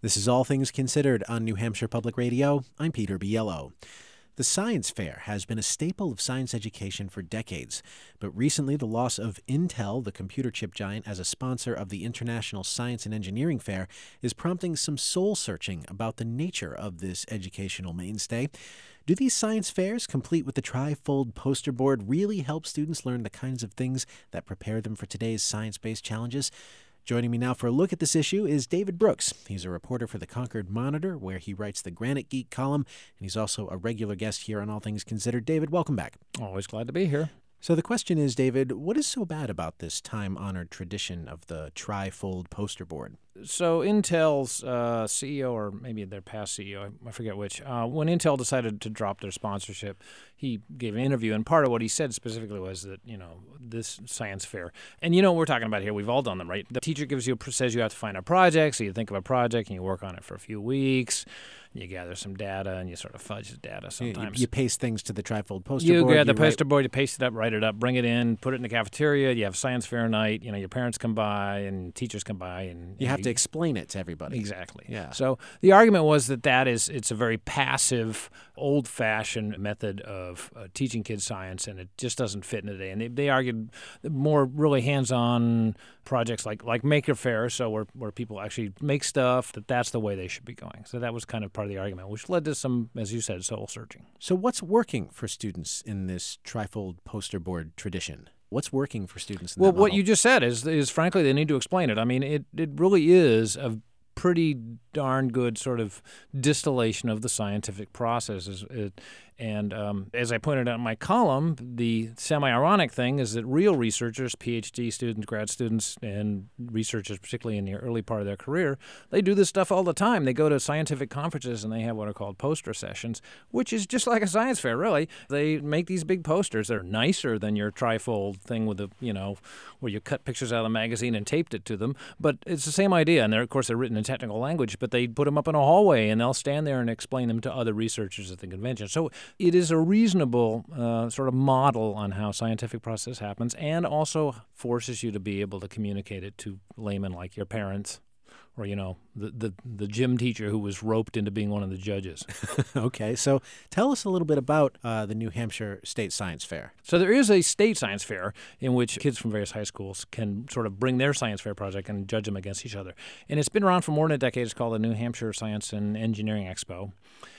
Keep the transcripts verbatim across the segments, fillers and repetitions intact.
This is All Things Considered on New Hampshire Public Radio. I'm Peter Biello. The science fair has been a staple of science education for decades, but recently the loss of Intel, the computer chip giant, as a sponsor of the International Science and Engineering Fair is prompting some soul-searching about the nature of this educational mainstay. Do these science fairs, complete with the tri-fold poster board, really help students learn the kinds of things that prepare them for today's science-based challenges? Joining me now for a look at this issue is David Brooks. He's a reporter for the Concord Monitor, where he writes the Granite Geek column, and he's also a regular guest here on All Things Considered. David, welcome back. Always glad to be here. So the question is, David, what is so bad about this time-honored tradition of the tri-fold poster board? So Intel's uh, C E O, or maybe their past C E O, I forget which, uh, when Intel decided to drop their sponsorship, he gave an interview, and part of what he said specifically was that, you know, this science fair, and you know what we're talking about here, we've all done them, right? The teacher gives you, says you have to find a project, so you think of a project, and you work on it for a few weeks, and you gather some data, and you sort of fudge the data sometimes. You, you paste things to the tri-fold poster you board. You get the write... poster board, you paste it up, write it up, bring it in, put it in the cafeteria, you have science fair night, you know, your parents come by, and teachers come by, and... You and have you, to explain it to everybody. Exactly. Yeah. So the argument was that that is it's a very passive, old-fashioned method of uh, teaching kids science, and it just doesn't fit in today. And they, they argued more really hands-on projects like like Maker Faire, so where where people actually make stuff, that that's the way they should be going. So that was kind of part of the argument, which led to some, as you said, soul-searching. So what's working for students in this tri-fold poster board tradition? What's working for students in well, that what model? you just said is, is frankly, they need to explain it. I mean, it, it really is a pretty darn good sort of distillation of the scientific processes. It, and um, as I pointed out in my column, the semi-ironic thing is that real researchers, PhD students, grad students, and researchers, particularly in the early part of their career, they do this stuff all the time. They go to scientific conferences and they have what are called poster sessions, which is just like a science fair, really. They make these big posters. They're nicer than your trifold thing with the, you know, where you cut pictures out of the magazine and taped it to them. But it's the same idea. And they're, of course, they're written in technical language, but they put them up in a hallway and they'll stand there and explain them to other researchers at the convention. So it is a reasonable uh, sort of model on how scientific process happens, and also forces you to be able to communicate it to laymen like your parents, or, you know, the, the, the gym teacher who was roped into being one of the judges. Okay, so tell us a little bit about uh, the New Hampshire State Science Fair. So there is a state science fair in which kids from various high schools can sort of bring their science fair project and judge them against each other. And it's been around for more than a decade. It's called the New Hampshire Science and Engineering Expo.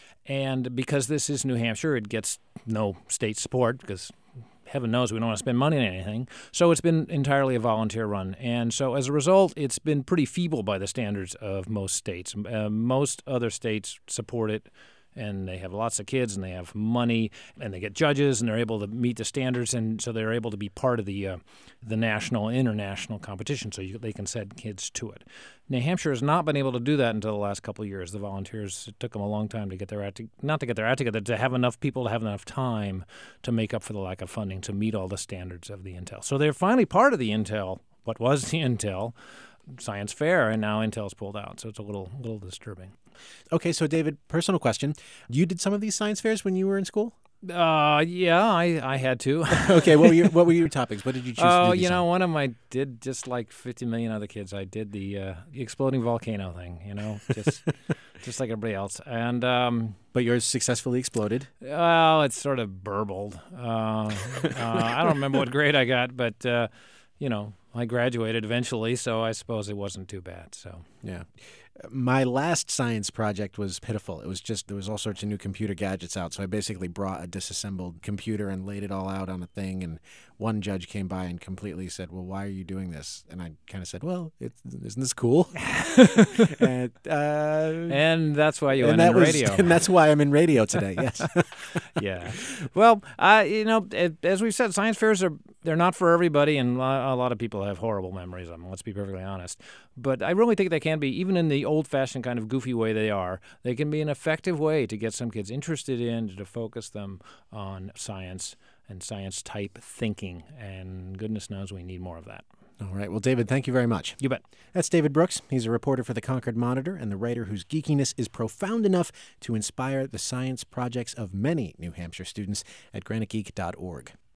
And because this is New Hampshire, it gets no state support because heaven knows we don't want to spend money on anything. So it's been entirely a volunteer run. And so as a result, it's been pretty feeble by the standards of most states. Uh, most other states support it, and they have lots of kids, and they have money, and they get judges, and they're able to meet the standards, and so they're able to be part of the uh, the national, international competition, so you, they can send kids to it. New Hampshire has not been able to do that until the last couple of years. The volunteers, it took them a long time to get their act, to, not to get their act together, to have enough people to have enough time to make up for the lack of funding to meet all the standards of the Intel. So they're finally part of the Intel, what was the Intel Science Fair, and now Intel's pulled out, so it's a little little disturbing. Okay, so David, personal question. You did some of these science fairs when you were in school? Uh, yeah, I, I had to. Okay, what were your what were your topics? What did you choose Oh, to do? you know, on? one of them I did just like fifty million other kids. I did the uh, exploding volcano thing, you know, just just like everybody else. And um, But yours successfully exploded. well, it's sort of burbled. Uh, uh, I don't remember what grade I got, but uh, you know, I graduated eventually, so I suppose it wasn't too bad. So Yeah. My last science project was pitiful. It was just, there was all sorts of new computer gadgets out. So I basically brought a disassembled computer and laid it all out on a thing. And one judge came by and completely said, well, why are you doing this? And I kind of said, well, it, isn't this cool? and, uh, and that's why you and went that in was, radio. And that's why I'm in radio today, yes. Yeah. Well, uh, you know, as we've said, science fairs are, they're not for everybody, and a lot of people have horrible memories of them, let's be perfectly honest. But I really think they can be, even in the old-fashioned kind of goofy way they are, they can be an effective way to get some kids interested in, to focus them on science and science-type thinking, and goodness knows we need more of that. All right. Well, David, thank you very much. You bet. That's David Brooks. He's a reporter for the Concord Monitor and the writer whose geekiness is profound enough to inspire the science projects of many New Hampshire students at granite geek dot org.